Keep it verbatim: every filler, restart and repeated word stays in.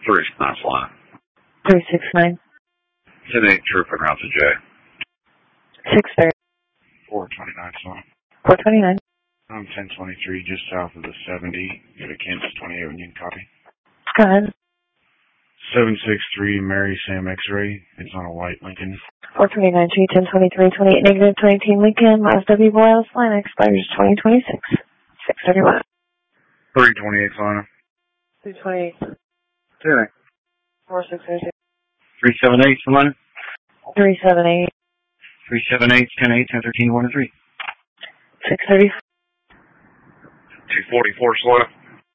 three nine Salina. three six nine. ten eight Troop and route to J. six thirty. four twenty-nine Salina. four twenty-nine. I'm ten twenty-three, just south of the seventy. Go to Kansas twenty-eight when you can copy. Go ahead. seven six three Mary Sam X-Ray. It's on a white Lincoln. four twenty-nine G, ten twenty-three, twenty-eight, negative twenty-two Lincoln, Miles W. Boyle, Salina, expires twenty twenty-six. six thirty-one. three twenty-eight Salina. three twenty-eight. ten eight. four six zero two. three seven eight Salina. three seven eight. three seven eight, ten eight, ten thirteen, one three. six thirty. two forty-four Salina.